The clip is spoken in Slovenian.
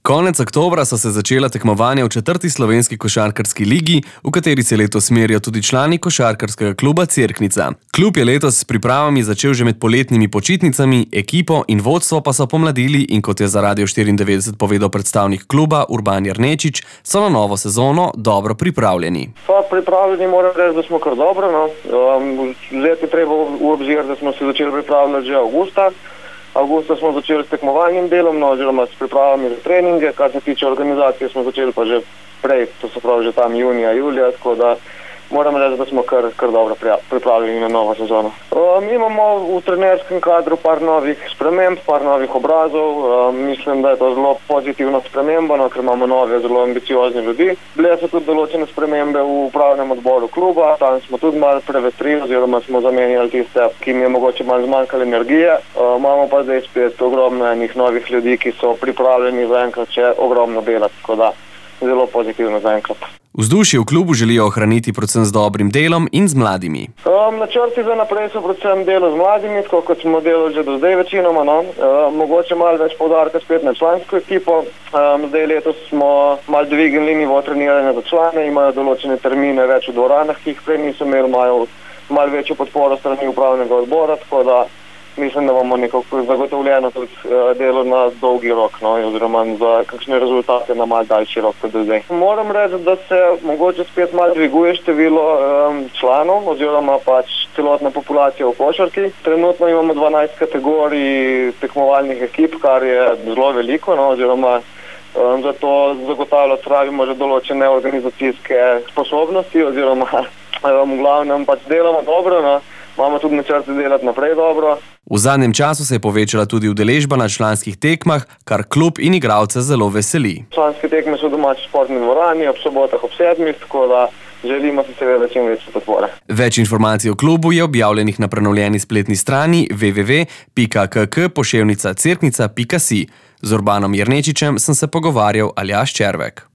Konec oktobra so se začela tekmovanja v 4. slovenski košarkarski ligi, v kateri se letos merijo tudi člani košarkarskega kluba Cerknica. Klub je letos s pripravami začel že med poletnimi počitnicami, ekipo in vodstvo pa so pomladili in kot je za Radio 94 povedal predstavnik kluba Urban Jernečič, so na novo sezono dobro pripravljeni. Pripravljeni moram reči, da smo kar dobro. Vzeti treba v obzir, da smo se začeli pripravljati že avgusta. Avgusta smo začeli s tekmovalnim delom, oziroma s pripravami za treninge. Kar se tiče organizacije, smo začeli pa že prej, to se pravi že tam junija, julija, tako da moram reči, da smo kar dobro pripravljeni na novo sezono. Imamo v trenerskem kadru par novih sprememb, par novih obrazov. Mislim, da je to zelo pozitivna sprememba, ker imamo nove, zelo ambiciozne ljudi. Bile so tudi določene spremembe v upravnem odboru kluba, tam smo tudi malo prevetrili, oziroma smo zamenjali tiste, ki jim je mogoče malo zmanjkalo energije. Imamo pa zdaj spet ogromno enih novih ljudi, ki so pripravljeni zaenkrat še ogromno delati, tako da zelo pozitivno zaenkrat. Vzdušje v klubu želijo ohraniti predvsem z dobrim delom in z mladimi. Načrti za naprej so predvsem delo z mladimi, tako kot smo delali že do zdaj večinoma. Mogoče malo več poudarka spet na člansko ekipo. Zdaj letos smo malo dvignili nivo treniranja za člane, imajo določene termine več v dvoranah, ki jih prej niso imeli, imajo malo večjo podporo strani upravnega odbora, tako da mislim, da bomo nekako zagotovljeno tudi delo na dolgi rok, oziroma za kakšne rezultate na malo daljši rok kot do zdaj. Moram reči, da se mogoče spet malo dviguje število članov oziroma pač celotna populacija v košarki. Trenutno imamo 12 kategorij tekmovalnih ekip, kar je zelo veliko, oziroma zato zagotavljati pravimo že določene organizacijske sposobnosti, oziroma v glavnem pač delamo dobro, imamo tudi načrte delati naprej dobro. V zadnjem času se je povečala tudi udeležba na članskih tekmah, kar klub in igralce zelo veseli. Članske tekme so v domači športni dvorani, ob sobotah ob 7, tako da želimo si seveda čim večje podpore. Več informacij o klubu je objavljenih na prenovljeni spletni strani www.kk-cerknica.si. Z Urbanom Jernečičem sem se pogovarjal Aljaž Červek.